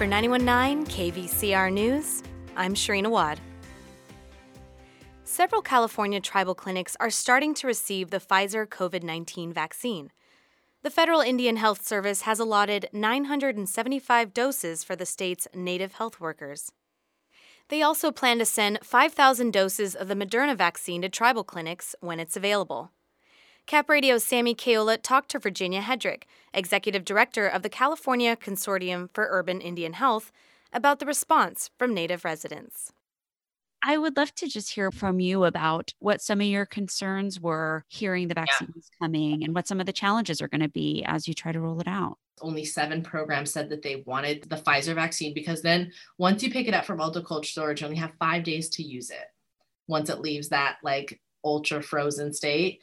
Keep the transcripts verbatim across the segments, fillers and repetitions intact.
For ninety-one point nine K V C R News, I'm Shireen Awad. Several California tribal clinics are starting to receive the Pfizer COVID nineteen vaccine. The Federal Indian Health Service has allotted nine hundred seventy-five doses for the state's native health workers. They also plan to send five thousand doses of the Moderna vaccine to tribal clinics when it's available. Cap Radio's Sammy Kayola talked to Virginia Hedrick, Executive Director of the California Consortium for Urban Indian Health, about the response from Native residents. I would love to just hear from you about what some of your concerns were hearing the vaccine is coming and what some of the challenges are going to be as you try to roll it out. Only seven programs said that they wanted the Pfizer vaccine because then once you pick it up from ultra cold storage, you only have five days to use it once it leaves that like ultra frozen state.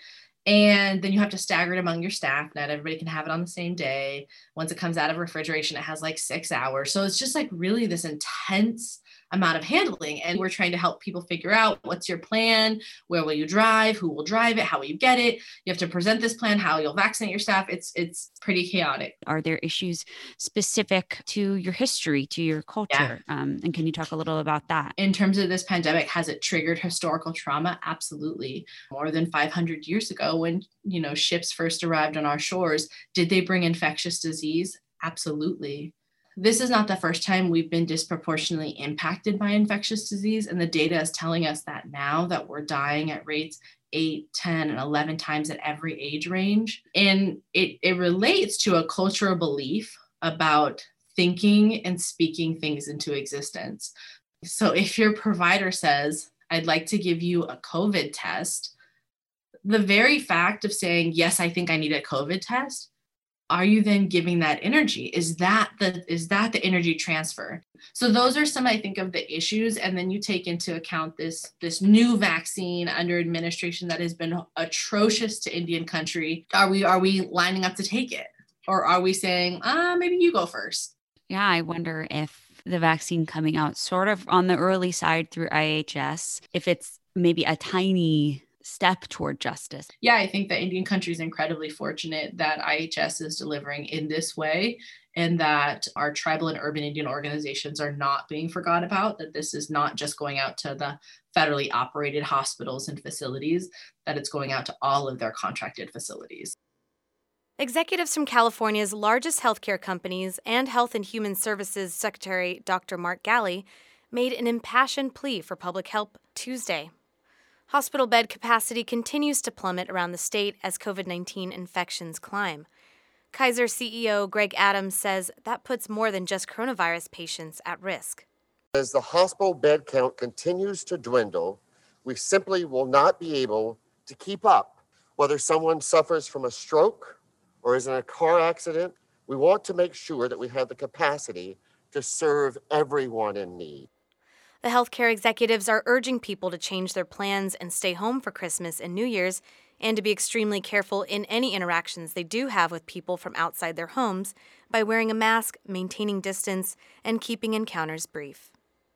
And then you have to stagger it among your staff. Not everybody can have it on the same day. Once it comes out of refrigeration, it has like six hours. So it's just like really this intense amount of handling. And we're trying to help people figure out what's your plan, where will you drive, who will drive it, how will you get it? You have to present this plan, how you'll vaccinate your staff. It's it's pretty chaotic. Are there issues specific to your history, to your culture? Yeah. Um, and can you talk a little about that? In terms of this pandemic, has it triggered historical trauma? Absolutely. More than five hundred years ago when, you know, ships first arrived on our shores, did they bring infectious disease? Absolutely. This is not the first time we've been disproportionately impacted by infectious disease, and the data is telling us that now that we're dying at rates eight, ten, and eleven times at every age range. And it, it relates to a cultural belief about thinking and speaking things into existence. So if your provider says, I'd like to give you a COVID test, the very fact of saying, yes, I think I need a COVID test, are you then giving that energy? Is that the is that the energy transfer? So those are some, I think, of the issues. And then you take into account this, this new vaccine under administration that has been atrocious to Indian country. Are we are we lining up to take it? Or are we saying, ah, maybe you go first? Yeah, I wonder if the vaccine coming out sort of on the early side through I H S, if it's maybe a tiny step toward justice. Yeah, I think that Indian country is incredibly fortunate that I H S is delivering in this way and that our tribal and urban Indian organizations are not being forgot about, that this is not just going out to the federally operated hospitals and facilities, that it's going out to all of their contracted facilities. Executives from California's largest healthcare companies and Health and Human Services Secretary Doctor Mark Ghaly made an impassioned plea for public help Tuesday. Hospital bed capacity continues to plummet around the state as COVID nineteen infections climb. Kaiser C E O Greg Adams says that puts more than just coronavirus patients at risk. As the hospital bed count continues to dwindle, we simply will not be able to keep up. Whether someone suffers from a stroke or is in a car accident, we want to make sure that we have the capacity to serve everyone in need. The healthcare executives are urging people to change their plans and stay home for Christmas and New Year's, and to be extremely careful in any interactions they do have with people from outside their homes by wearing a mask, maintaining distance, and keeping encounters brief.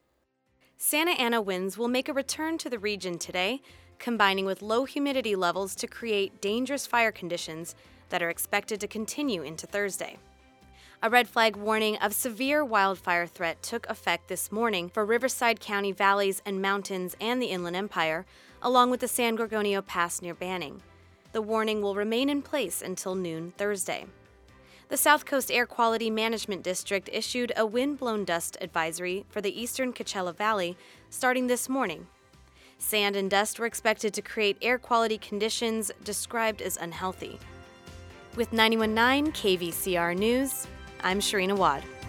Santa Ana winds will make a return to the region today, combining with low humidity levels to create dangerous fire conditions that are expected to continue into Thursday. A red flag warning of severe wildfire threat took effect this morning for Riverside County valleys and mountains and the Inland Empire, along with the San Gorgonio Pass near Banning. The warning will remain in place until noon Thursday. The South Coast Air Quality Management District issued a wind-blown dust advisory for the eastern Coachella Valley starting this morning. Sand and dust were expected to create air quality conditions described as unhealthy. With ninety-one point nine K V C R News, I'm Shireen Awad.